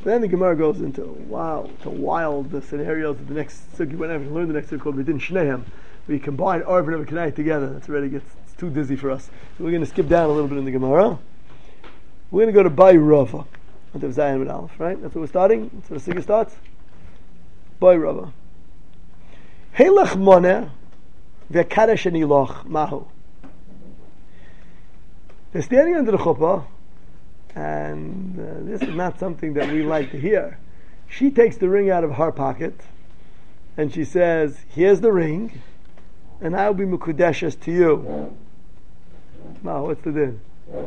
Then the Gemara goes into wild scenarios of the next sugi. We're not even learn the next sugi called B'din Shnehem. We combine Arv and Kenai together. That's already it's too dizzy for us. So we're going to skip down a little bit in the Gemara. We're going to go to Bai Rava. Until Zayin with Aleph, right? That's where we're starting. That's where the sugi starts. Bai Rava. Heilach Moneh v'kadesh aniloch mahu. They're standing under the chuppah, and this is not something that we like to hear. She takes the ring out of her pocket, and she says, "Here's the ring, and I'll be mekudeshes to you." Now, what's the din?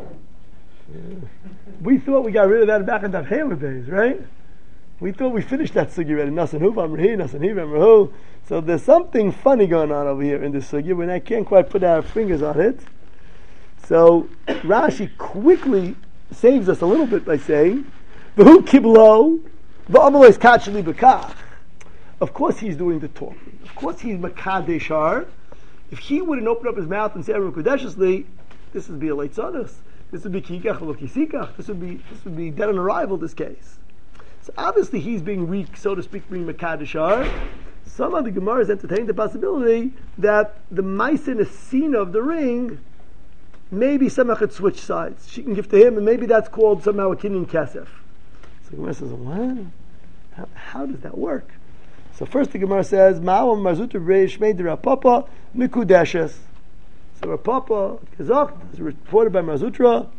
We thought we got rid of that back in the Hammer days, right? We thought we finished that sugi already. Nasan hu v'amrihi, nasan hi v'amrihu. So there's something funny going on over here in this sugi, when I can't quite put our fingers on it. So Rashi quickly saves us a little bit by saying, "V'hu kiblo v'amalo is kachli b'kach." Of course he's doing the talking. Of course he's makadeshar. If he wouldn't open up his mouth and say "Kudeshesli," this would be a late tzadus. This would be kikach v'lokisikach. This would be dead on arrival. This case. So obviously he's being so to speak, being makadeshar. Some of the Gemaras entertained the possibility that the ma'aser nesina of the ring, maybe somehow could switch sides. She can give to him, and maybe that's called somehow a kinyan kesef. So the Gemara says, what? How does that work? So first the Gemara says, Ma'am Marzutra Reish made the Rapapa Mikudeshes. So Rapapa Gezocht is reported by Marzutra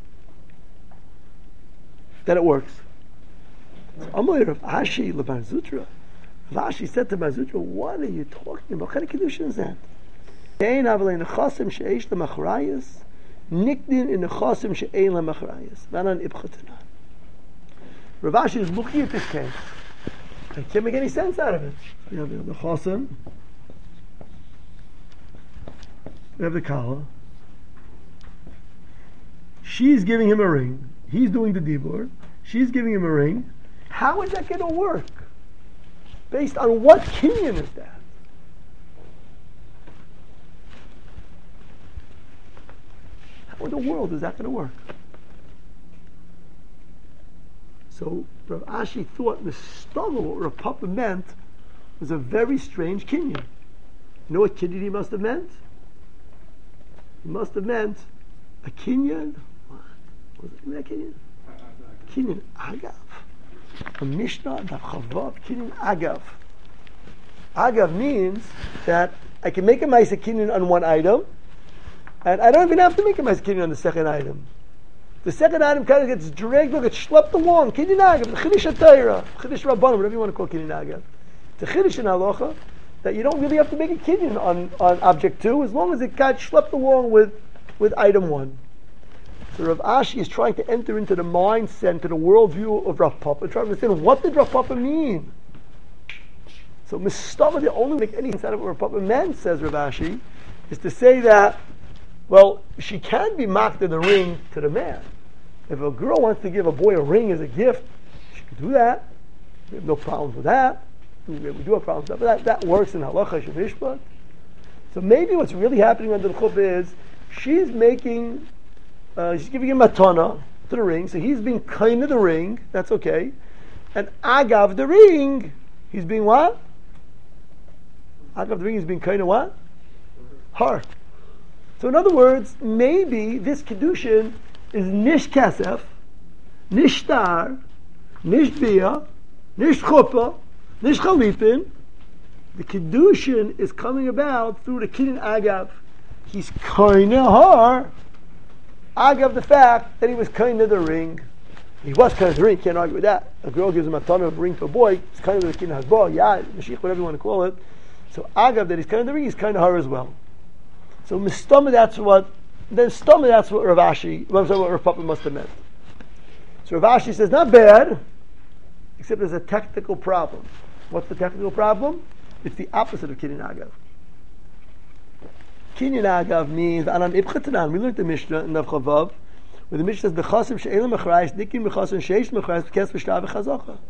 that it works. So Amalei Rav Ashi LeMarzutra. Rav Ashi said to Marzutra, what are you talking about? What kind of kedushin is that? Ein avalei nechasim she'eish lemachrayas, nikdin in nechasim she'ein lemachrayas. Vanan ibchatana. Rav Ashi is looking at this case. I can't make any sense out of it. You have the chasim, you have the kala. She's giving him a ring. He's doing the dibur. She's giving him a ring. How is that going to work? Based on what kinyan is that? How in the world is that going to work? So Rav Ashi thought the struggle what Rav Papa meant was a very strange kinyan. You know what kinyan he must have meant? He must have meant a kinyan. What was it that kinyan? Kinyan agav. A Mishnah Daf Chavav kinyan agav. Agav means that I can make a ma'aser kinyan on one item, and I don't even have to make a ma'aser kinyan on the second item. The second item kind of gets dragged, gets schlepped along. Kinyan agav, the Chiddush HaTorah, Chiddush Rabbanim, whatever you want to call kinyan agav. The Chiddush in Halacha that you don't really have to make a kinyan on object 2 as long as it got schlepped along with item 1. So Rav Ashi is trying to enter into the mindset, into the worldview of Rav Papa, trying to understand what did Rav Papa mean. So Mistama, the only way to make any sense out of what Rav Papa meant, says Rav Ashi, is to say that, well, she can be mocked in the ring to the man. If a girl wants to give a boy a ring as a gift, she can do that. We have no problems with that. We do have problems with that, but that works in halacha shemishpat. So maybe what's really happening under the chuppah is she's giving him a matana to the ring, so he's being kind of the ring, that's okay. And agav the ring, he's being what? Agav the ring, he's being kind of what? Her. So in other words, maybe this kedushin is nish kasef, nish star, nish bia, nish chuppah, nish chalipin. The kedushin is coming about through the kinyan agav. He's kind of her. Agav the fact that he was kind of the ring. He was kind of the ring, can't argue with that. A girl gives him a ton of ring to a boy, it's kind of the kinyan hasbah, mashiach, whatever you want to call it. So agav that he's kind of the ring, he's kind of her as well. So mistama, that's what Rav Ashi, what Rav Papa must have meant. So Rav Ashi says, not bad, except there's a technical problem. What's the technical problem? It's the opposite of kinyan agav. Kinyan agav means anan ibchatanan. We learned the Mishnah in Nav Chavav, where the Mishnah says bechasim she'elam mechrayis nikim bechasim sheish mechrayis kes v'shtav v'chazacha.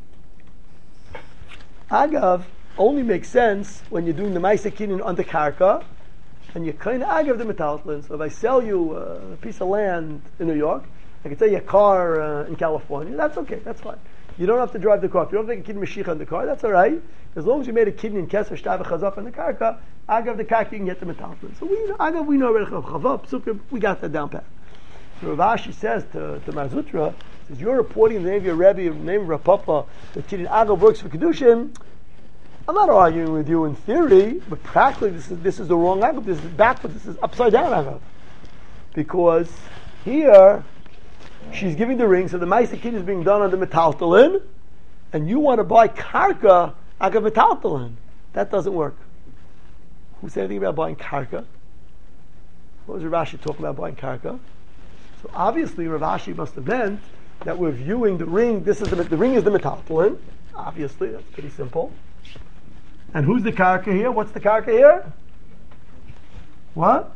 Agav only makes sense when you're doing the ma'aser kinyan on the karka, and you're kind of agav the metaltlin. So if I sell you a piece of land in New York, I can sell you a car in California. That's okay. That's fine. You don't have to drive the car. If you don't make a kidney Mashiach in the car, that's all right. As long as you made a kidney in Keser, Shtav, Chazaf, and the Karka, Agav the Karka, you can get the metalton. So we know already Chavav, Psukim, we got that down pat. So Rav Ashi says to Marzutra, says, you're reporting the name of your Rebbe, the name of Rav Papa, that Kidin Agav works for Kedushin. I'm not arguing with you in theory, but practically this is the wrong Agav. This is backwards. This is upside down Agav. Because here, she's giving the ring, so the Ma'aseh Kid is being done on the metaltalin, and you want to buy Karka Agav metaltalin. That doesn't work. Who said anything about buying Karka? What was Rav Ashi talking about buying Karka? So obviously Rav Ashi must have meant that we're viewing the ring, the ring is the metaltalin. Obviously, that's pretty simple. And who's the Karka here? What's the Karka here? What?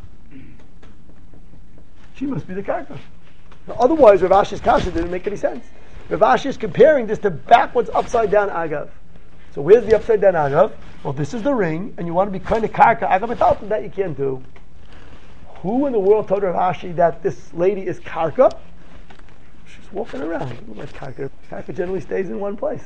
She must be the Karka. Now, otherwise, Rav Ashi's kasha didn't make any sense. Rav Ashi is comparing this to backwards, upside down Agav. So where's the upside down Agav? Well, this is the ring, and you want to be kind of Karka Agav metaltalin. That you can't do. Who in the world told Rav Ashi that this lady is Karka? She's walking around. Like Karka. Karka generally stays in one place.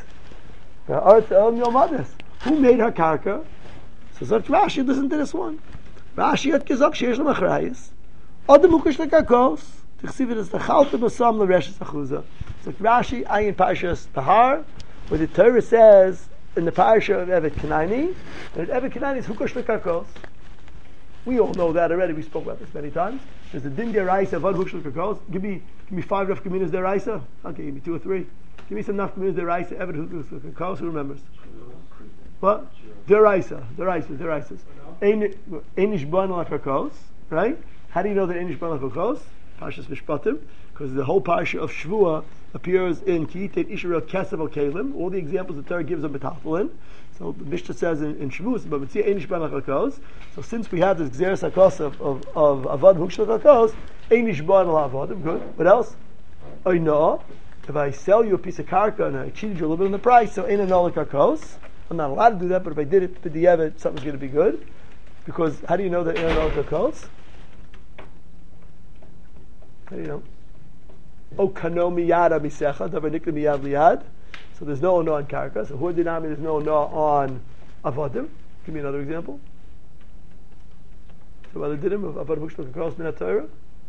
Who made her Karka? So such Rashi, listen to this one. Rashi had gezok sheish l'machrayis. Adam mukesh l'karkos. Tichsiv it as the chalta b'sam l'reshes achuzah. So Rashi, ayin parshas Tahar, where the Torah says in the parsha of Evet Kenani, that Evet Kenani is hukosh l'karkos. We all know that already. We spoke about this many times. There's a din deraisa vad hukosh l'karkos. Give me 5 nafkaminas deraisa. Okay, give me 2 or 3. Give me some nafkaminas deraisa. Evet hukosh l'karkos. Who remembers? What? Deraisa. Einish ban l'karkos. Right? How do you know that einish ban l'karkos? Parshas Mishpatim, because the whole parsha of Shvua appears in Kiyitet Isharel Kesav al Kalim. All the examples the Torah gives of metaltalin. So the Mishnah says in Shavuos, but Mitzia Einish ban l'karkos. So since we have this Gzeres Hakos of Avad Hukshel Karkos, Einish ban l'Avadim. Good. What else? Oina. If I sell you a piece of karka and I cheated you a little bit on the price, so Eina no l'karkos. I'm not allowed to do that, but if I did it to the Eved, something's going to be good. Because how do you know that Eina no l'karkos? How do you know? O kano miyada misecha, davar nikla miyad liyad. So there's no ono on karka. So huadinami, there's no ono on avodim. Give me another example. So what did him of avad hushlo kakos min haTorah?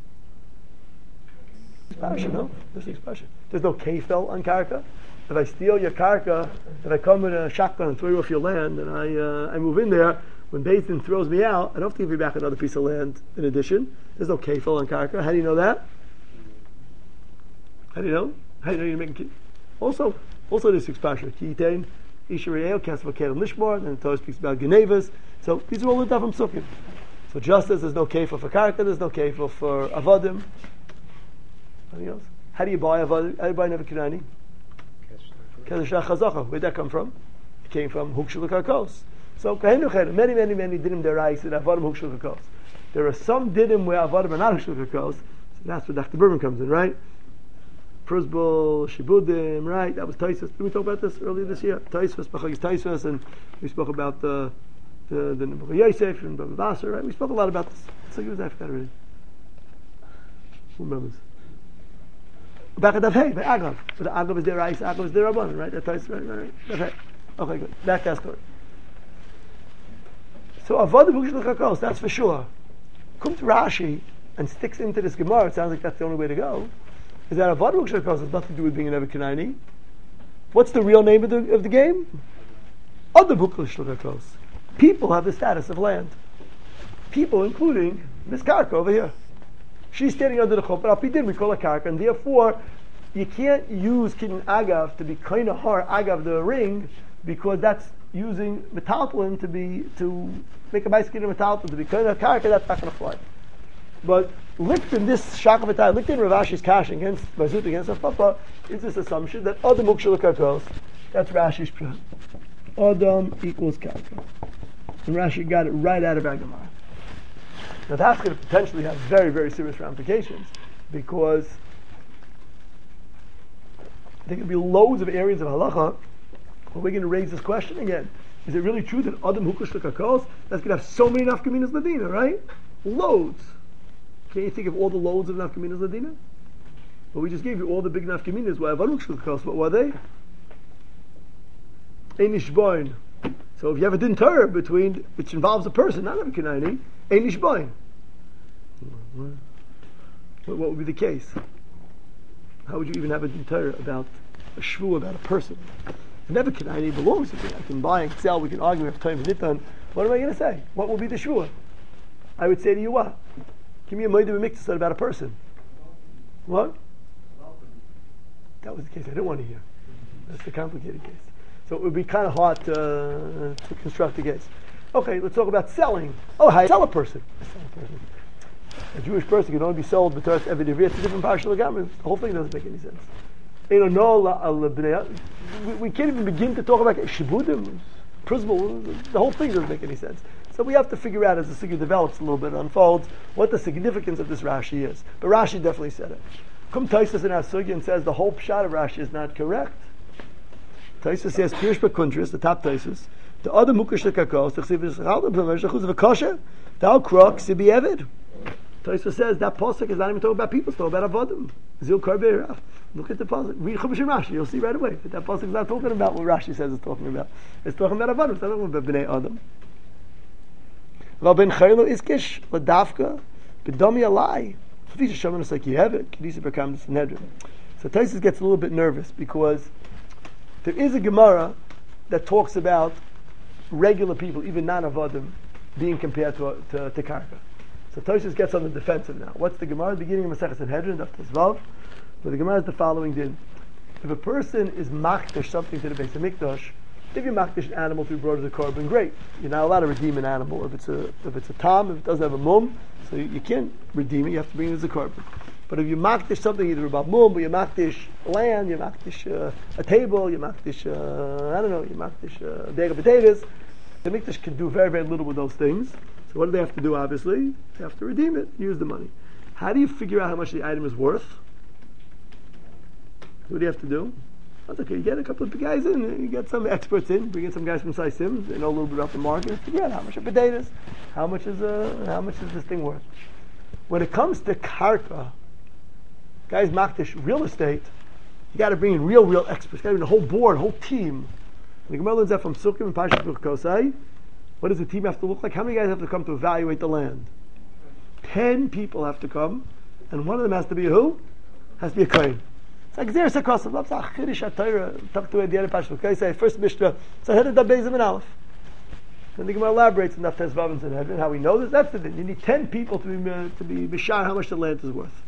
Expression, no? There's expression. There's no kefel on karka. If I steal your karka, if I come with a shotgun and throw you off your land, and I move in there, when Beis Din throws me out, I don't have to give you back another piece of land in addition. There's no kefil on karka. How do you know that? How do you know? How do you know you're making Also there's expression. Kitain, Ishareel, Kesva Kedem Lishmor, and the Torah speaks about Genevas. So these are all the Davim Sukkim. So just as there's no kefil for karka, there's no kefil for avodim. Anything else? How do you buy avodim? How do you buy Nebuchadnezzar? Kedesh Chazacha. Where'd that come from? It came from Hukshul Karkos. So many dinim derais and avodim hukshul kakos. There are some dinim where avodim are not hukshul kakos. So that's where Dr. Berman comes in, right? Prusbul, Shibudim, right? That was Taisus. Did we talk about this earlier this year? Taisus, Bachagis Taisus, and we spoke about the Yosef and Baba Basar, right? We spoke a lot about this. So you was I forgot already. Who remembers? Back at Dafhei, by Agav. But the Agav is their ice, Agav is their Rabban, right? That Taisus, right? Dafhei. Okay, good. Back to Ascot. So avodim hukshul kakos, that's for sure. Come to Rashi and sticks into this Gemara. It sounds like that's the only way to go. Is that avodim hukshul kakos has nothing to do with being an Nebuchadnezzar? What's the real name of the game? Adam hukshul kakos. People have the status of land. People, including Miss Karka over here. She's standing under the chuppah. Al-Pidin, we call her Karka, and therefore you can't use Kidin Agav to be kind of hard Agav the ring, because that's using metaltalin to make a bicycle in metaltalin to be kind of karka. That's not going to fly. But Lichtin, this shakavatay, Lichtin Rav Ashi's cash against Bazut against Papa is this assumption that Adam Ukshul Karkos. That's Rashi's plan. Adam equals karka, and Rashi got it right out of Agamar. Now that's going to potentially have very, very serious ramifications, because there can be loads of areas of halacha where we're going to raise this question again. Is it really true that Adam Hukush Lekakos, that's going to have so many Nafkaminas Ladina, right? Loads. Can you think of all the loads of Nafkaminas Ladina? Well, we just gave you all the big Nafkaminas. Why Adam Hukush Lekakos? What were they? ein nishboin. So if you have a din Torah between, which involves a person, not a Kenani, ein nishboin. What would be the case? How would you even have a din Torah about a shvu about a person? Never Kenani belongs to me. I can buy and sell, we can argue, we have time for nitan. What am I going to say? What will be the shvuah? I would say to you what? Give me a moed b'mikdash about a person. What? That was the case I didn't want to hear. That's the complicated case. So it would be kind of hard to construct a case. Okay, let's talk about selling. Oh, how you sell a person? A Jewish person can only be sold b'toras eved ivri. It's a different partial gamut. The whole thing doesn't make any sense. We can't even begin to talk about shibudim, prismal. The whole thing doesn't make any sense. So we have to figure out as the sugya develops a little bit, unfolds, what the significance of this Rashi is. But Rashi definitely said it. Come Taisus in our sugya and says the whole pshat of Rashi is not correct. Taisus says Kirsh Bekuntris, the top Taisus, the other Mukesh Lekakos, the Chsiv Yisrael, the Chuz of Akosha, the Al Krok, Sibi Evid. Taisus says that pasuk is not even talking about people, it's talking about avodim. Zil Karbeiraf. Look at the pasuk. Read Chumash and Rashi, you'll see right away that pasuk is not talking about what Rashi says it's talking about. It's talking about avodim. It's not talking about Bnei Adam. Ben Chaylo Iskish Ladavka B'Dami Alai. So Taisus gets a little bit nervous because there is a Gemara that talks about regular people, even non-avodim, being compared to karka. So Taisus gets on the defensive now. What's the Gemara? The beginning of Masechet Sanhedrin, Daf Tezvav. But the Gemara is the following din. If a person is makdish something to the Beis HaMikdash, if you makdish an animal to be brought as a korban, great. You're not allowed to redeem an animal. If it's a tam, if it doesn't have a mum, so you can't redeem it, you have to bring it as a korban. But if you makdish something either about mum, or you makdish land, you makdish a table, you makdish, you makdish a bag of potatoes, the mikdash can do very, very little with those things. So what do they have to do, obviously? They have to redeem it, use the money. How do you figure out how much the item is worth? What do you have to do? That's okay, you get a couple of guys in, you get some experts in, bring in some guys from Sai Sims, they know a little bit about the market, figure out how much are potatoes, how much is this thing worth. When it comes to karka, guys makdish real estate, you got to bring in real experts, you got to bring a whole board, a whole team. The Gemara learns that from Sukkim and Parshas Kosai. What does the team have to look like? How many guys have to come to evaluate the land? 10 people have to come, and one of them has to be a who? Has to be a kohen. It's like Zerus HaKosav. That's a Chiddush HaTorah. Talk to at the end of Parshas Kosai. First Mishnah. So head of the Beis and Aleph. Then the Gemara elaborates in Daf Tezvav and Sanhedrin how we know this. That's the thing. You need 10 people to be bishar how much the land is worth.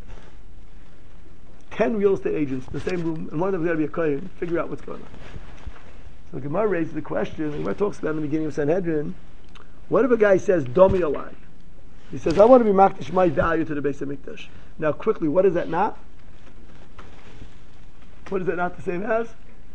10 real estate agents in the same room, and one of them is going to be a kohen. Figure out what's going on. So the Gemara raises the question, the Gemara talks about in the beginning of Sanhedrin, what if a guy says, Domi Alai? He says, I want to be makdish my value to the Beis HaMikdash. Now quickly, what is that not? What is that not the same as?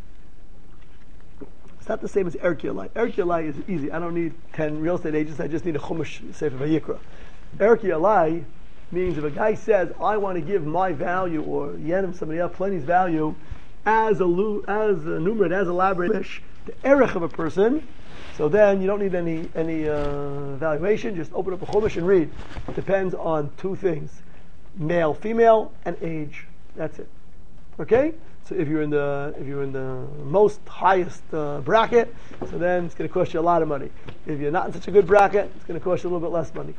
It's not the same as Erki Alai. Erki Alai is easy. I don't need 10 real estate agents, I just need a Chumash Sefer Vayikra. Erki Alai means if a guy says, I want to give my value, or Yenim, somebody else, plenty's value, as enumerated, as elaborated, the erech of a person, so then you don't need any valuation, just open up a chumash and read. It depends on 2 things, male, female, and age. That's it. Okay? So if you're in the most highest bracket, so then it's going to cost you a lot of money. If you're not in such a good bracket, it's going to cost you a little bit less money.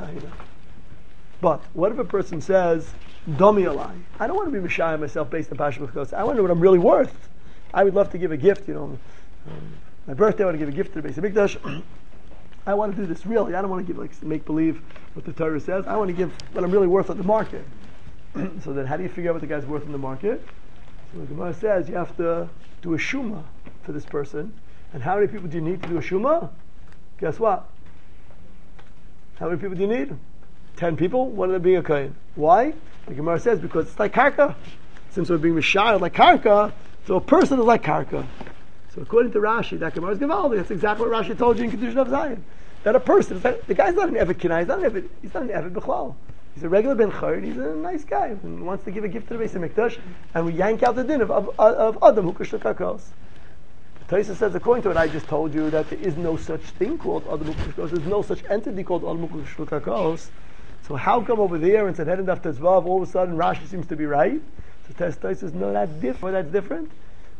But what if a person says, Domi Alai, I don't want to be Mishayah myself based on Parshas Kosai. I want to know what I'm really worth. I would love to give a gift, my birthday, I want to give a gift to the Beis HaMikdash. I want to do this really. I don't want to give make believe what the Torah says. I want to give what I'm really worth on the market. So then how do you figure out what the guy's worth in the market? So the Gemara says you have to do a shuma for this person. And how many people do you need to do a shuma? Guess what? How many people do you need? 10 people? One of them being a kohen. Why? The Gemara says because it's like karka. Since we're being mishayah like karka, so a person is like karka. So according to Rashi, that Gemara is Gevaldi. That's exactly what Rashi told you in Kedushin of Zion. That a person, the guy's not an Eved Kenai, he's not an Eved B'chlal. He's a regular Ben Chayr, he's a nice guy who wants to give a gift to the Beis HaMikdash, and we yank out the din of Adam Hukash Kakos. Taisa says, according to what I just told you, that there is no such thing called Adam Hukash Kakos, there's no such entity called Adam Hukash Kakos. So how come over there in Sanhedrin Daf Tezvav all of a sudden Rashi seems to be right? So Taisa says, no, that's different.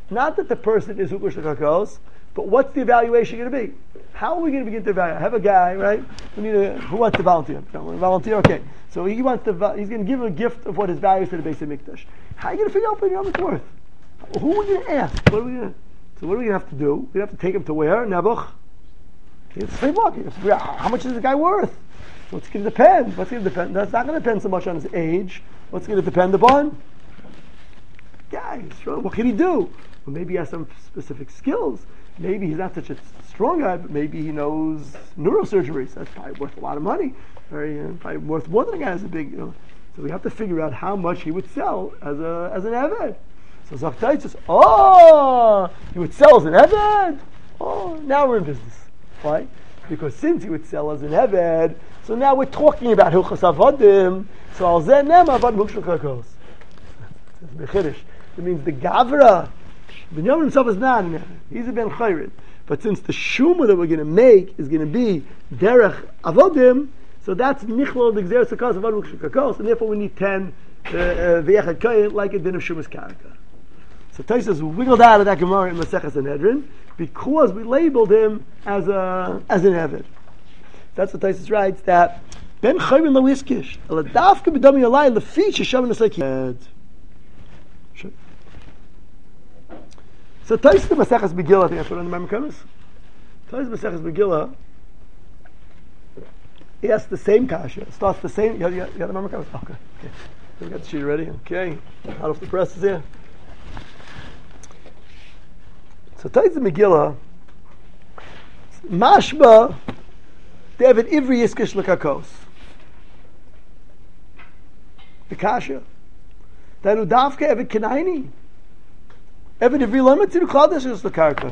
not that the person is hukush l'karkos, but what's the evaluation going to be? How are we going to begin to evaluate? I have a guy, right? Who wants to volunteer? Volunteer, okay. So he's going to give a gift of what his value is to the Beis HaMikdash. How are you going to figure out what it's worth? Who are we going to ask? So what are we going to have to do? We have to take him to where? Nebuch. It's the same market. How much is the guy worth? What's going to depend? That's not going to depend so much on his age. What's going to depend upon? Guys, what can he do? Well, maybe he has some specific skills. Maybe he's not such a strong guy, but maybe he knows neurosurgery. So that's probably worth a lot of money. Probably worth more than a guy has a big. So we have to figure out how much he would sell as an eved. So Zaktai says, he would sell as an eved. Now we're in business. Why? Because since he would sell as an eved, so now we're talking about hilchos avodim. So al zeh nema avad mukshel kakos. That's mechirish. It means the gavra. Binyamin himself is not an eved. He's a ben chayrid. But since the shuma that we're going to make is going to be derech avodim, so that's nichlol the gzeres hakos avad mukshel kakos, and therefore we need 10 v'yechad koyin like a din of shumas karaka. So Tosfos wiggled out of that Gemara in Maseches Sanhedrin because we labeled him as an Eved. That's what Tosfos writes, that Ben Chayrin lo iskish eladavka b'dami alai lefi sheshav nesaki. So Tosfos in Maseches Megillah, I think I put on the Memakonos. Tosfos Maseches Megillah, he asks the same kasha. It starts the same. You got the Memakonos? Okay. We got the sheet ready. Okay. Out of the press is here. So Tosfos Megillah, Mashba, David Ivri Yiskish Lekakos. The Kasha. Danu Davka Evid Kenaini. Evid Ivri Limited Kladesh is Lekarka.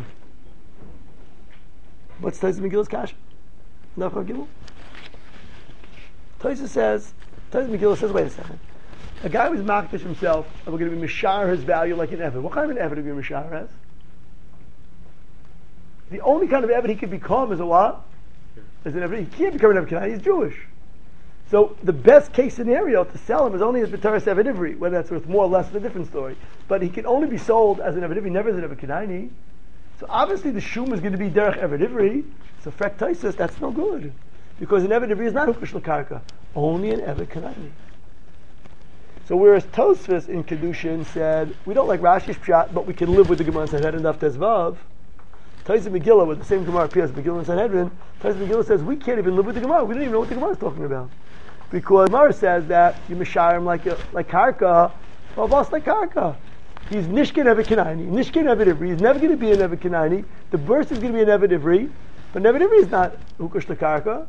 What's Tosfos Megillah's Kasha? Nachar Gimel. Tosfos Megillah says, wait a second. A guy was makdish himself, and we're going to be mishar his value like an Evid. What kind of an Evid are we mishar as? The only kind of Eved he could become is a what? Is an Eved. He can't become an Eved Kenani, he's Jewish. So the best case scenario to sell him is only as B'taras Eved Ivri, whether that's worth more or less is a different story. But he can only be sold as an Eved Ivri, never as an Eved Kenani. So obviously the shum is going to be Derech Eved Ivri. So Frek Tosfos, that's no good. Because an Eved Ivri is not Hukush L'Karka, only an Eved Kenani. So whereas Tosfos in Kedushin said, we don't like Rashi's Pshat, but we can live with the Gemara and Sanhedrin Daf Tezvav, Tosfos Megillah, with the same Gemara appears, Megillah and Sanhedrin, Tosfos Megillah says, we can't even live with the Gemara. We don't even know what the Gemara is talking about. Because Gemara says that you mishayim like Karka, well, boss like Karka. He's Nishkin Eved Kenani, Nishkin Eved Ivri. He's never going to be an Eved Kenani. The birth is going to be an Eved Ivri, but Eved Ivri is not Hukush Karka.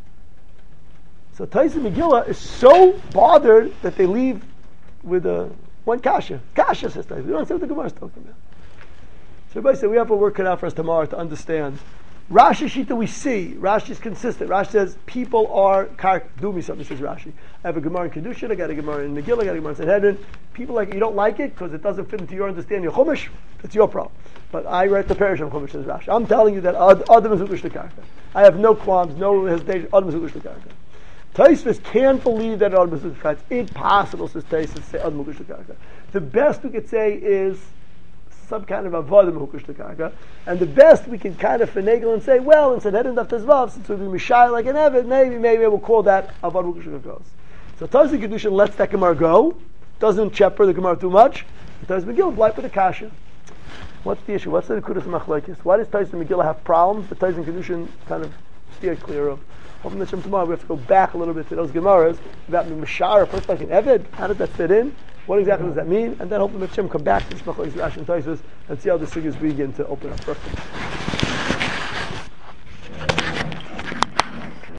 So Tosfos Megillah is so bothered that they leave with one kasha. Kasha says Tosfos. We don't understand what the Gemara is talking about. So everybody said we have a work cut out for us tomorrow to understand. Rashi Shita we see. Rashi is consistent. Rashi says people are do me something, says Rashi. I have a Gemara in Kedushin, I got a Gemara in Megillah, I got a Gemara in Sanhedrin. People like it, you don't like it because it doesn't fit into your understanding of Chumash, it's your problem. But I read the parish of Chumash, says Rashi. I'm telling you that Adam is Hukush L'Karka. I have no qualms, no hesitation. Adam is Hukush L'Karka. Tosfos can't believe that Adam is Hukush L'Karka. It's impossible, says Tosfos, to say Adam is Hukush L'Karka. The best we could say is some kind of avodim hukush l'karka, and the best we can kind of finagle and say, well, in Sanhedrin Daf Tezvav, since we're being mishai like an Eved, maybe we'll call that avodim hukush l'karka. So Tosfos Kedushin lets that Gemara go, doesn't chepper the Gemara too much. Tosfos Megillah blight with the kasha. What's the issue? What's the nekudas machlokes? Why does Tosfos Megillah have problems that Tosfos Kedushin kind of steer clear of? Hoping that tomorrow we have to go back a little bit to those Gemaras about being mishar, a person like an Eved. How does that fit in? What exactly does that mean? And then hopefully Hashem come back to this Machlokes Rashi and Tosfos and see how the sugyas begin to open up. Perfect.